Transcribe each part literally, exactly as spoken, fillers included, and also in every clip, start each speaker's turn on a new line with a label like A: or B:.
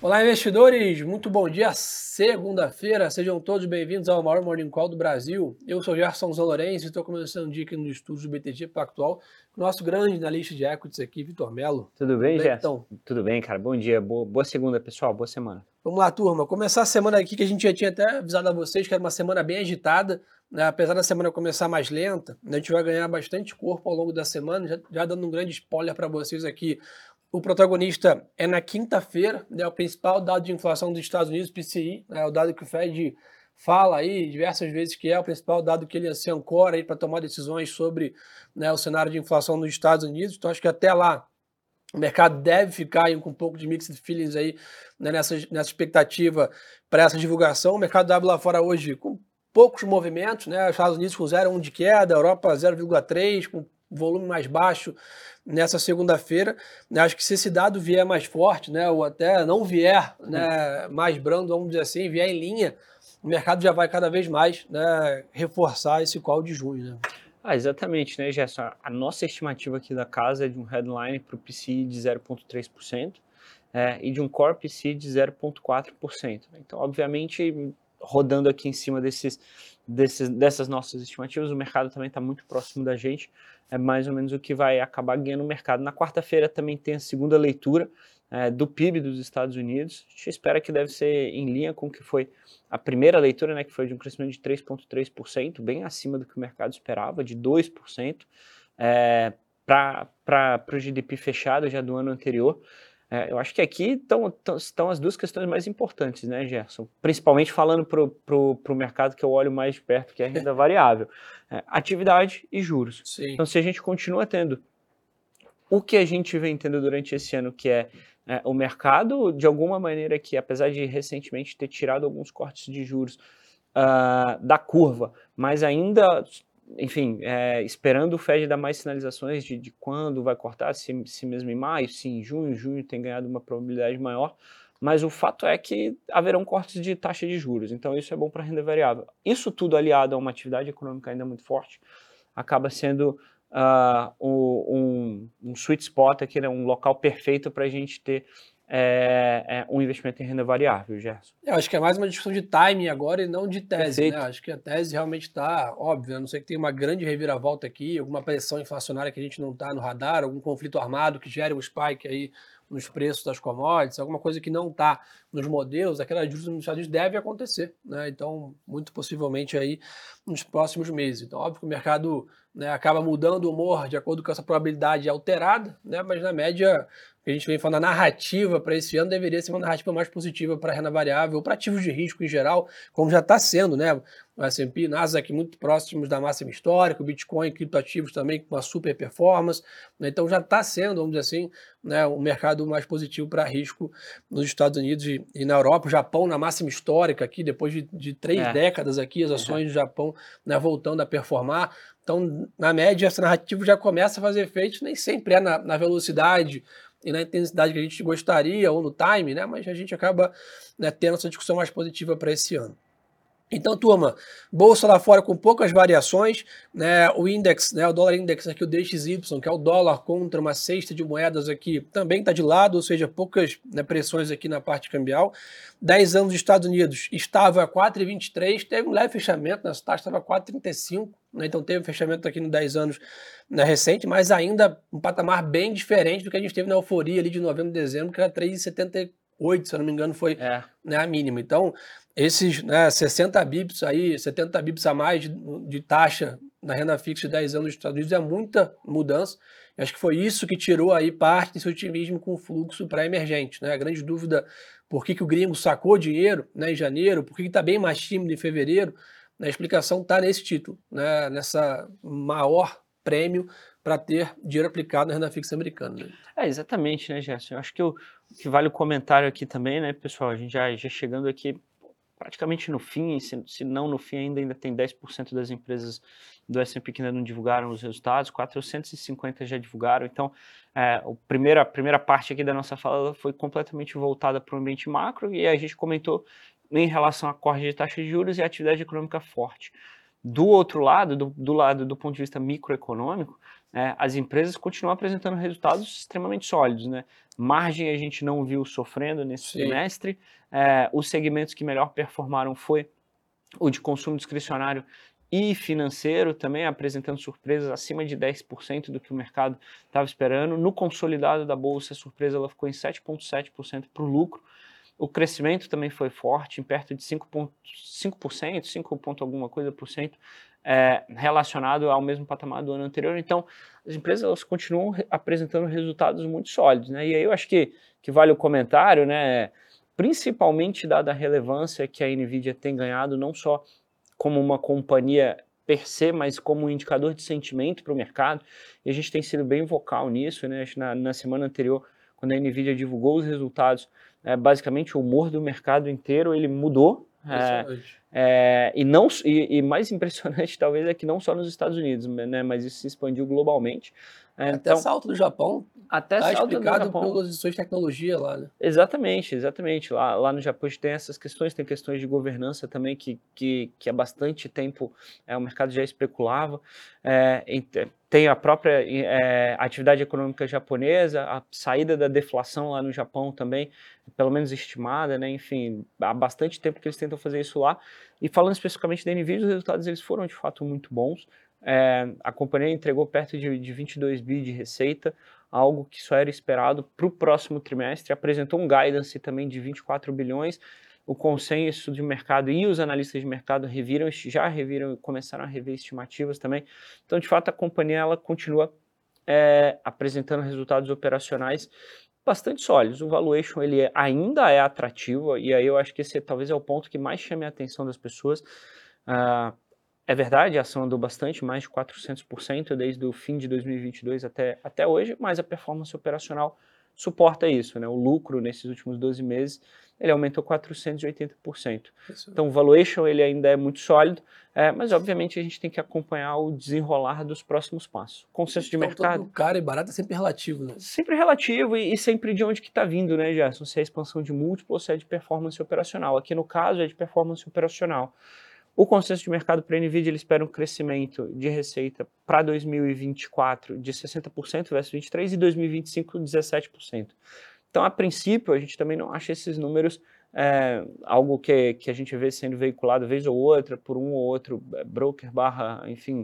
A: Olá, investidores! Muito bom dia, segunda-feira. Sejam todos bem-vindos ao maior Morning Call do Brasil. Eu sou Gerson Zanlorenzi e estou começando o dia aqui no estúdio do B T G Pactual com o nosso grande analista de equities aqui, Vitor Mello.
B: Tudo bem,
A: Bem,
B: Gerson?
A: então,
B: Tudo bem, cara. Bom dia. Boa, boa segunda, pessoal. Boa semana.
A: vamos lá, turma. Começar a semana aqui que a gente já tinha até avisado a vocês que era uma semana bem agitada, né? Apesar da semana começar mais lenta, né? A gente vai ganhar bastante corpo ao longo da semana, já, já dando um grande spoiler para vocês aqui. O protagonista é na quinta-feira, né, o principal dado de inflação dos Estados Unidos, P C I, né, o dado que o Fed fala aí diversas vezes que é o principal dado que ele se ancora aí para tomar decisões sobre, né, o cenário de inflação nos Estados Unidos. Então acho que até lá o mercado deve ficar aí com um pouco de mixed feelings aí, né, nessa, nessa expectativa para essa divulgação. O mercado abre lá fora hoje com poucos movimentos, né? Os Estados Unidos com zero vírgula um de queda, a Europa zero vírgula três, com volume mais baixo nessa segunda-feira. Acho que se esse dado vier mais forte, né, ou até não vier, né, mais brando, vamos dizer assim, vier em linha, o mercado já vai cada vez mais, né, reforçar esse call de junho. Né?
B: Ah, exatamente, né, Gerson? A nossa estimativa aqui da casa é de um headline para o P C I de zero vírgula três por cento é, e de um core P C I de zero vírgula quatro por cento. Então, obviamente, rodando aqui em cima desses, desses, dessas nossas estimativas, o mercado também está muito próximo da gente, é mais ou menos o que vai acabar ganhando o mercado. Na quarta-feira também tem a segunda leitura é, do P I B dos Estados Unidos. A gente espera que deve ser em linha com o que foi a primeira leitura, né, que foi de um crescimento de três vírgula três por cento, bem acima do que o mercado esperava, de dois por cento, é, para o G D P fechado já do ano anterior. É, eu acho que aqui estão as duas questões mais importantes, né, Gerson? Principalmente falando para o mercado que eu olho mais de perto, que é a renda variável. É, atividade e juros.
A: Sim.
B: Então, se a gente continua tendo o que a gente vem tendo durante esse ano, que é, é o mercado, de alguma maneira que, apesar de recentemente ter tirado alguns cortes de juros uh, da curva, mas ainda... Enfim, é, esperando o Fed dar mais sinalizações de, de quando vai cortar, se, se mesmo em maio, se em junho, junho tem ganhado uma probabilidade maior, mas o fato é que haverão cortes de taxa de juros, então isso é bom para a renda variável. Isso tudo aliado a uma atividade econômica ainda muito forte, acaba sendo uh, um, um sweet spot aqui, né, um local perfeito para a gente ter É, é um investimento em renda variável, Gerson.
A: Eu acho que é mais uma discussão de timing agora e não de tese,
B: Perfeito.
A: né? Acho que a tese realmente está óbvia, a não ser que tenha uma grande reviravolta aqui, alguma pressão inflacionária que a gente não está no radar, algum conflito armado que gere um spike aí nos preços das commodities, alguma coisa que não está nos modelos, aquela juros nos Estados Unidos deve acontecer, né? Então, muito possivelmente aí nos próximos meses. Então, óbvio que o mercado, né, acaba mudando o humor de acordo com essa probabilidade alterada, né? Mas na média, o que a gente vem falando, a narrativa para esse ano deveria ser uma narrativa mais positiva para a renda variável, para ativos de risco em geral, como já está sendo, né? O S and P, Nasdaq muito próximos da máxima histórica, o Bitcoin, criptoativos também com uma super performance, né? Então já está sendo, vamos dizer assim, né, um mercado mais positivo para risco nos Estados Unidos e, e na Europa. O Japão na máxima histórica aqui, depois de, de três
B: É.
A: décadas aqui, as ações é. do Japão, né, voltando a performar. Então, na média, essa narrativa já começa a fazer efeito, nem sempre é na, na velocidade e na intensidade que a gente gostaria, ou no time, né? Mas a gente acaba, né, tendo essa discussão mais positiva para esse ano. Então, turma, bolsa lá fora com poucas variações, né, o index, né, o dólar index aqui, o D X Y, que é o dólar contra uma cesta de moedas aqui, também está de lado, ou seja, poucas, né, pressões aqui na parte cambial. dez anos dos Estados Unidos estava a quatro vírgula vinte e três, teve um leve fechamento, né, essa taxa estava a quatro vírgula trinta e cinco, né, então teve um fechamento aqui no dez anos, né, recente, mas ainda um patamar bem diferente do que a gente teve na euforia ali de novembro e dezembro, que era três vírgula setenta e oito, se eu não me engano, foi
B: É.
A: né, a mínima. Então, esses, né, sessenta bips aí, setenta bips a mais de, de taxa na renda fixa de dez anos dos Estados Unidos é muita mudança. Eu acho que foi isso que tirou aí parte desse otimismo com o fluxo para emergente, né? A grande dúvida, por que, que o gringo sacou dinheiro, né, em janeiro, por que está bem mais tímido em fevereiro, né, a explicação está nesse título, né, nessa maior prêmio para ter dinheiro aplicado na renda fixa americana. Né?
B: É, exatamente, né, Gerson? Eu acho que o que vale o comentário aqui também, né, pessoal, a gente já, já chegando aqui praticamente no fim, se, se não no fim ainda, ainda tem dez por cento das empresas do S and P que ainda não divulgaram os resultados, quatrocentos e cinquenta já divulgaram, então é, o primeiro, a primeira parte aqui da nossa fala foi completamente voltada para o ambiente macro e a gente comentou em relação a corte de taxa de juros e a atividade econômica forte. Do outro lado, do, do lado do ponto de vista microeconômico, é, as empresas continuam apresentando resultados extremamente sólidos, né? Margem a gente não viu sofrendo nesse
A: Sim.
B: trimestre, é, os segmentos que melhor performaram foi o de consumo discricionário e financeiro, também apresentando surpresas acima de dez por cento do que o mercado estava esperando. No consolidado da bolsa, a surpresa ela ficou em sete vírgula sete por cento para o lucro. O crescimento também foi forte, em perto de cinco vírgula cinco por cento, cinco ponto alguma coisa por cento, é, relacionado ao mesmo patamar do ano anterior. Então, as empresas elas continuam re- apresentando resultados muito sólidos, né? E aí eu acho que, que vale o comentário, né? Principalmente dada a relevância que a Nvidia tem ganhado, não só como uma companhia per se, mas como um indicador de sentimento para o mercado. E a gente tem sido bem vocal nisso, né? Acho que na, na semana anterior, quando a Nvidia divulgou os resultados, é, basicamente o humor do mercado inteiro ele mudou. É,
A: Impressionante.
B: é, e, não, e, e mais impressionante talvez é que não só nos Estados Unidos, né, mas isso se expandiu globalmente. É,
A: Até
B: então,
A: essa alta do Japão
B: até
A: tá
B: salta do
A: explicado
B: Japão.
A: pelas lições de tecnologia lá, né?
B: Exatamente, exatamente. Lá, lá no Japão a gente tem essas questões, tem questões de governança também que, que, que há bastante tempo é, o mercado já especulava. É, ent- tem a própria é, atividade econômica japonesa, a saída da deflação lá no Japão também, pelo menos estimada, né? Enfim, há bastante tempo que eles tentam fazer isso lá. E falando especificamente da Nvidia, os resultados eles foram de fato muito bons. É, a companhia entregou perto de, de vinte e dois bi de receita, algo que só era esperado para o próximo trimestre, apresentou um guidance também de vinte e quatro bilhões, o consenso de mercado e os analistas de mercado reviram, já reviram, começaram a rever estimativas também, então de fato a companhia ela continua é, apresentando resultados operacionais bastante sólidos, o valuation ele é- ainda é atrativo, e aí eu acho que esse talvez é o ponto que mais chame a atenção das pessoas. Ah, é verdade, a ação andou bastante, mais de quatrocentos por cento desde o fim de dois mil e vinte e dois até, até hoje, mas a performance operacional suporta isso, né? O lucro nesses últimos doze meses, ele aumentou quatrocentos e oitenta por cento. Então o valuation ele ainda é muito sólido, é, mas obviamente a gente tem que acompanhar o desenrolar dos próximos passos. Consenso de
A: Então
B: mercado,
A: todo caro e barato é sempre relativo, né?
B: sempre relativo e, e sempre de onde que está vindo, né, Gerson? Se é expansão de múltiplo ou se é de performance operacional. Aqui no caso é de performance operacional. O consenso de mercado para a Nvidia ele espera um crescimento de receita para dois mil e vinte e quatro de sessenta por cento versus vinte e três e dois mil e vinte e cinco dezessete por cento. Então, a princípio, a gente também não acha esses números é, algo que, que a gente vê sendo veiculado vez ou outra por um ou outro broker barra, enfim,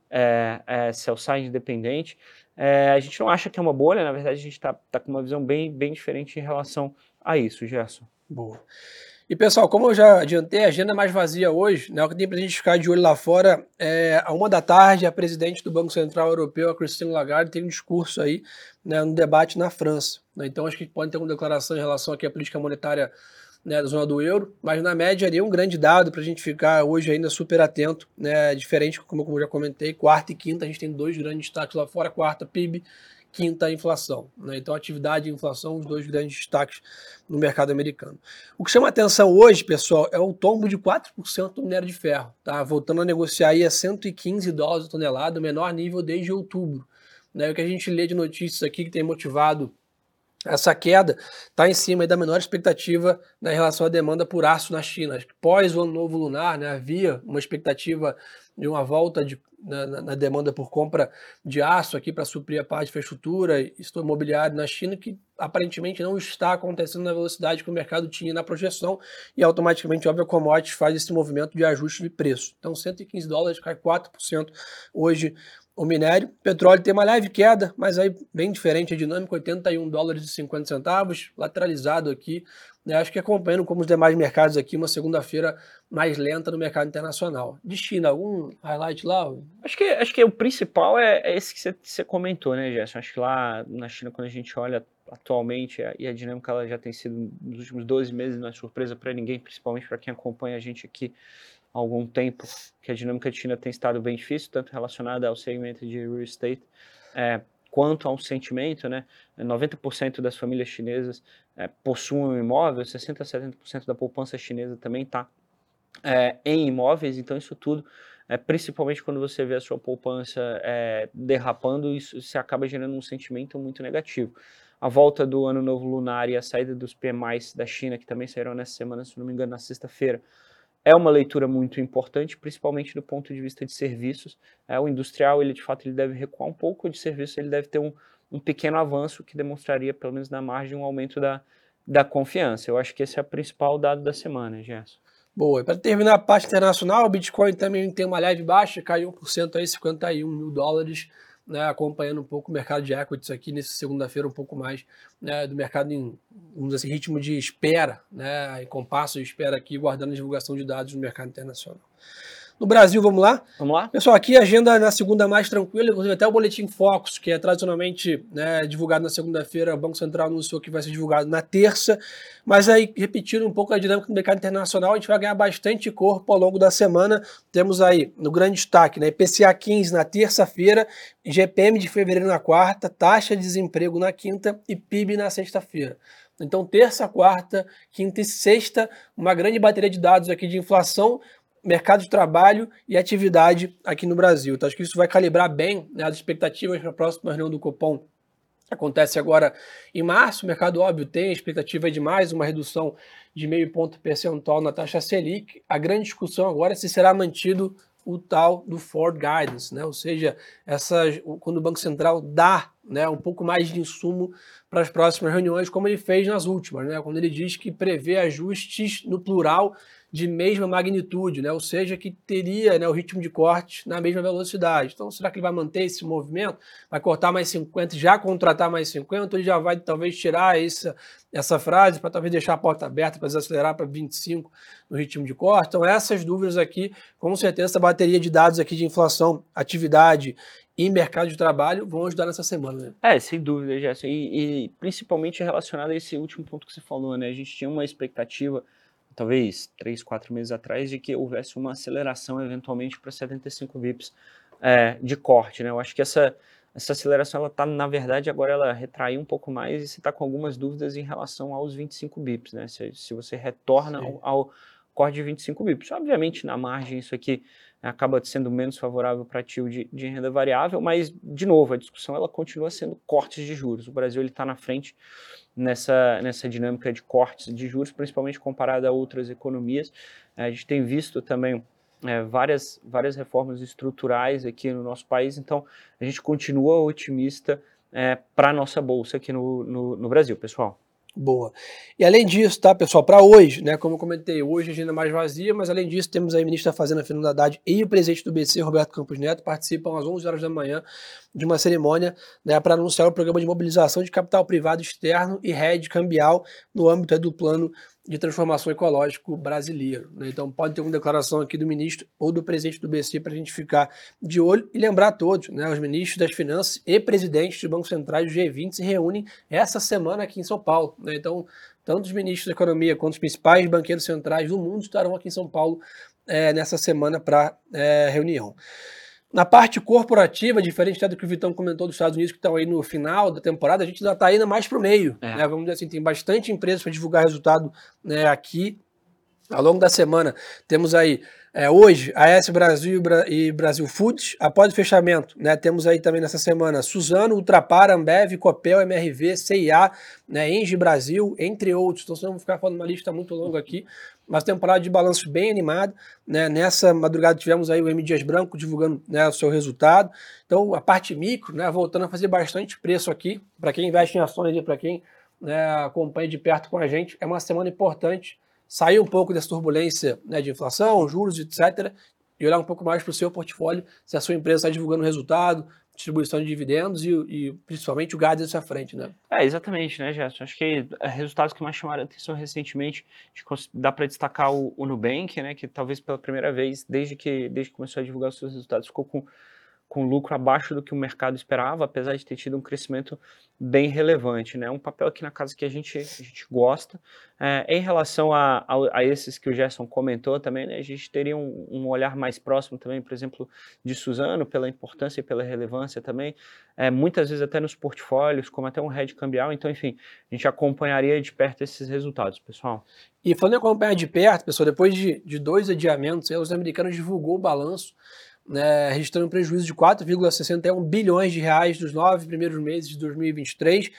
B: é, é, sell-side independente. É, a gente não acha que é uma bolha, na verdade a gente está tá com uma visão bem, bem diferente em relação a isso, Gerson.
A: Boa. E pessoal, como eu já adiantei, a agenda é mais vazia hoje, né? O que tem pra gente ficar de olho lá fora é a uma da tarde, a presidente do Banco Central Europeu, a Christine Lagarde, tem um discurso aí, né, no debate na França, né? Então acho que pode ter uma declaração em relação aqui à política monetária, né, da zona do euro, mas na média ali um grande dado para a gente ficar hoje ainda super atento, né? Diferente, como, como eu já comentei, quarta e quinta a gente tem dois grandes destaques lá fora, quarta P I B, quinta a inflação, né? Então atividade e inflação, os dois grandes destaques no mercado americano. O que chama atenção hoje, pessoal, é o tombo de quatro por cento do minério de ferro, tá? Voltando a negociar aí a cento e quinze dólares a tonelada, o menor nível desde outubro. Né? O que a gente lê de notícias aqui que tem motivado essa queda está em cima aí da menor expectativa, né, em relação à demanda por aço na China. Pós o ano novo lunar, né, havia uma expectativa de uma volta de, na, na demanda por compra de aço aqui para suprir a parte de infraestrutura e setor imobiliário na China, que aparentemente não está acontecendo na velocidade que o mercado tinha na projeção, e automaticamente, óbvio, a commodity faz esse movimento de ajuste de preço. Então, cento e quinze dólares cai quatro por cento hoje o minério. Petróleo tem uma leve queda, mas aí bem diferente a dinâmica, oitenta e um dólares e cinquenta centavos, lateralizado aqui, né? Acho que acompanhando como os demais mercados aqui, uma segunda-feira mais lenta no mercado internacional. De China, algum highlight lá?
B: Acho que, acho que o principal é, é esse que você, você comentou, né, Gerson? Acho que lá na China, quando a gente olha atualmente, a, e a dinâmica ela já tem sido nos últimos doze meses, não é surpresa para ninguém, principalmente para quem acompanha a gente aqui há algum tempo, que a dinâmica de China tem estado bem difícil, tanto relacionada ao segmento de real estate, é, quanto a um sentimento, né? noventa por cento das famílias chinesas é, possuem um imóvel, sessenta a setenta por cento da poupança chinesa também está é, em imóveis, então isso tudo, é, principalmente quando você vê a sua poupança é, derrapando, isso se acaba gerando um sentimento muito negativo. A volta do ano novo lunar e a saída dos P M Is da China, que também saíram nessa semana, se não me engano, na sexta-feira, é uma leitura muito importante, principalmente do ponto de vista de serviços. É, o industrial, ele de fato ele deve recuar um pouco, o de serviços ele deve ter um, um pequeno avanço que demonstraria, pelo menos na margem, um aumento da, da confiança. Eu acho que esse é o principal dado da semana, Gerson.
A: Boa, para terminar a parte internacional, o Bitcoin também tem uma leve baixa, caiu um por cento aí, cinquenta e um mil dólares, né, acompanhando um pouco o mercado de equities aqui nessa segunda-feira, um pouco mais, né, do mercado em, vamos dizer assim, ritmo de espera, né, em compasso de espera aqui, guardando a divulgação de dados no mercado internacional. No Brasil, vamos lá?
B: Vamos lá?
A: Pessoal, aqui a agenda na segunda mais tranquila, inclusive até o Boletim Focus, que é tradicionalmente, né, divulgado na segunda-feira, o Banco Central anunciou que vai ser divulgado na terça, mas aí, repetindo um pouco a dinâmica do mercado internacional, a gente vai ganhar bastante corpo ao longo da semana. Temos aí, no grande destaque, né, I P C A quinze na terça-feira, G P M de fevereiro na quarta, taxa de desemprego na quinta e P I B na sexta-feira. Então, terça, quarta, quinta e sexta, uma grande bateria de dados aqui de inflação, mercado de trabalho e atividade aqui no Brasil. Então, acho que isso vai calibrar bem, né, as expectativas para a próxima reunião do Copom. Acontece agora em março, o mercado, óbvio, tem a expectativa de mais uma redução de meio ponto percentual na taxa Selic. A grande discussão agora é se será mantido o tal do forward guidance, né? Ou seja, essa, quando o Banco Central dá, né, um pouco mais de insumo para as próximas reuniões, como ele fez nas últimas, né? Quando ele diz que prevê ajustes no plural de mesma magnitude, né? Ou seja, que teria, né, o ritmo de corte na mesma velocidade. Então, será que ele vai manter esse movimento? Vai cortar mais cinquenta, já contratar mais cinquenta, ou ele já vai talvez tirar essa, essa frase para talvez deixar a porta aberta para desacelerar para vinte e cinco no ritmo de corte? Então, essas dúvidas aqui, com certeza, essa bateria de dados aqui de inflação, atividade e mercado de trabalho vão ajudar nessa semana, né?
B: É, sem dúvida, Gerson. E, e principalmente relacionado a esse último ponto que você falou, né? A gente tinha uma expectativa, talvez três, quatro meses atrás, de que houvesse uma aceleração eventualmente para setenta e cinco bips é, de corte, né? Eu acho que essa, essa aceleração, ela tá, na verdade, agora ela retraiu um pouco mais e você está com algumas dúvidas em relação aos vinte e cinco bips, né? Se, se você retorna ao, ao corte de vinte e cinco bips. Obviamente, na margem, isso aqui acaba sendo menos favorável para ativo de, de renda variável, mas, de novo, a discussão ela continua sendo cortes de juros. O Brasil está na frente nessa, nessa dinâmica de cortes de juros, principalmente comparado a outras economias. A gente tem visto também é, várias, várias reformas estruturais aqui no nosso país, então a gente continua otimista é, para a nossa bolsa aqui no, no, no Brasil, pessoal.
A: Boa. E além disso, tá, pessoal, para hoje, né, como eu comentei, hoje a agenda é mais vazia, mas além disso temos aí o ministro da Fazenda, Fernando Haddad, e o presidente do B C, Roberto Campos Neto, participam às onze horas da manhã de uma cerimônia, né, para anunciar o programa de mobilização de capital privado externo e hedge cambial no âmbito do plano de transformação ecológico brasileiro, né? Então pode ter uma declaração aqui do ministro ou do presidente do B C para a gente ficar de olho e lembrar a todos, né, os ministros das finanças e presidentes dos bancos centrais do G vinte se reúnem essa semana aqui em São Paulo, né? Então tanto os ministros da economia quanto os principais banqueiros centrais do mundo estarão aqui em São Paulo é, nessa semana para é, reunião. Na parte corporativa, diferente até do que o Vitão comentou dos Estados Unidos, que estão aí no final da temporada, a gente ainda está ainda mais para o meio. É. Né? Vamos dizer assim, tem bastante empresas para divulgar resultado, né, aqui. Ao longo da semana, temos aí, é, hoje, a A S Brasil e Brasil Foods. Após o fechamento, né, temos aí também nessa semana Suzano, Ultrapar, Ambev, Copel, M R V, C e A, né, Engie Brasil, entre outros. Então, senão vamos ficar falando uma lista muito longa aqui. Mas temporada de balanço bem animada, né? Nessa madrugada tivemos aí o M. Dias Branco divulgando, né, o seu resultado. Então a parte micro, né, voltando a fazer bastante preço aqui, para quem investe em ações e para quem, né, acompanha de perto com a gente, é uma semana importante, sair um pouco dessa turbulência, né, de inflação, juros, etcétera, e olhar um pouco mais para o seu portfólio, se a sua empresa está divulgando resultado, distribuição de dividendos e, e principalmente o guidance à frente, né?
B: É, exatamente, né, Gerson? Acho que resultados que mais chamaram a atenção recentemente, dá para destacar o, o Nubank, né, que talvez pela primeira vez, desde que, desde que começou a divulgar os seus resultados, ficou com com lucro abaixo do que o mercado esperava, apesar de ter tido um crescimento bem relevante, né? Um papel aqui na casa que a gente, a gente gosta. É, em relação a, a, a esses que o Gerson comentou também, né, a gente teria um, um olhar mais próximo também, por exemplo, de Suzano, pela importância e pela relevância também, é, muitas vezes até nos portfólios, como até um hedge cambial. Então, enfim, a gente acompanharia de perto esses resultados, pessoal.
A: E falando em acompanhar de perto, pessoal, depois de, de dois adiamentos, os americanos divulgou o balanço, né, registrando um prejuízo de quatro vírgula sessenta e um bilhões de reais nos nove primeiros meses de dois mil e vinte e três.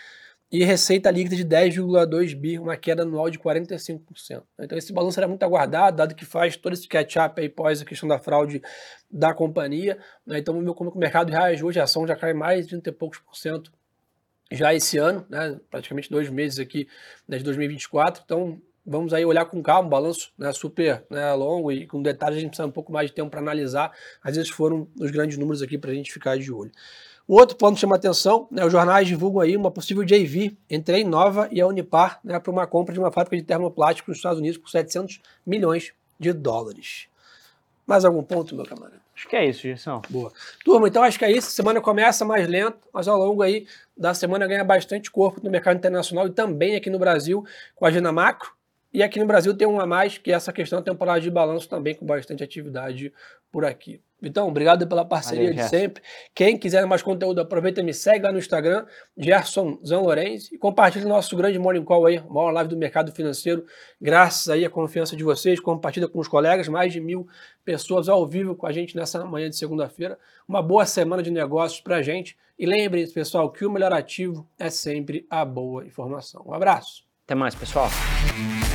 A: e receita líquida de dez vírgula dois bi, uma queda anual de quarenta e cinco por cento. Então esse balanço era muito aguardado, dado que faz todo esse catch-up aí pós a questão da fraude da companhia, né? Então vamos ver como o mercado reage hoje, a ação já cai mais de trinta e poucos por cento já esse ano, né? Praticamente dois meses aqui, né, de dois mil e vinte e quatro, então vamos aí olhar com calma, um balanço, né, super, né, longo e com detalhes, a gente precisa um pouco mais de tempo para analisar, às vezes foram os grandes números aqui para a gente ficar de olho. O outro ponto que chama atenção, né, os jornais divulgam aí uma possível J V entre a Innova e a Unipar, né, para uma compra de uma fábrica de termoplástico nos Estados Unidos por setecentos milhões de dólares. Mais algum ponto, meu camarada?
B: Acho que é isso, Gerson.
A: Boa. Turma, então acho que é isso. A semana começa mais lento, mas ao longo aí da semana ganha bastante corpo no mercado internacional e também aqui no Brasil com a agenda macro. E aqui no Brasil tem um a mais, que é essa questão da temporada de balanço também, com bastante atividade por aqui. Então, obrigado pela parceria Valeu, de Gerson. sempre. Quem quiser mais conteúdo, aproveita e me segue lá no Instagram, Gerson Zanlorenzi, e compartilha o nosso grande Morning Call aí, a maior live do mercado financeiro, graças aí à confiança de vocês, compartilha com os colegas, mais de mil pessoas ao vivo com a gente nessa manhã de segunda-feira. Uma boa semana de negócios pra gente. E lembrem-se, pessoal, que o melhor ativo é sempre a boa informação. Um abraço.
B: Até mais, pessoal.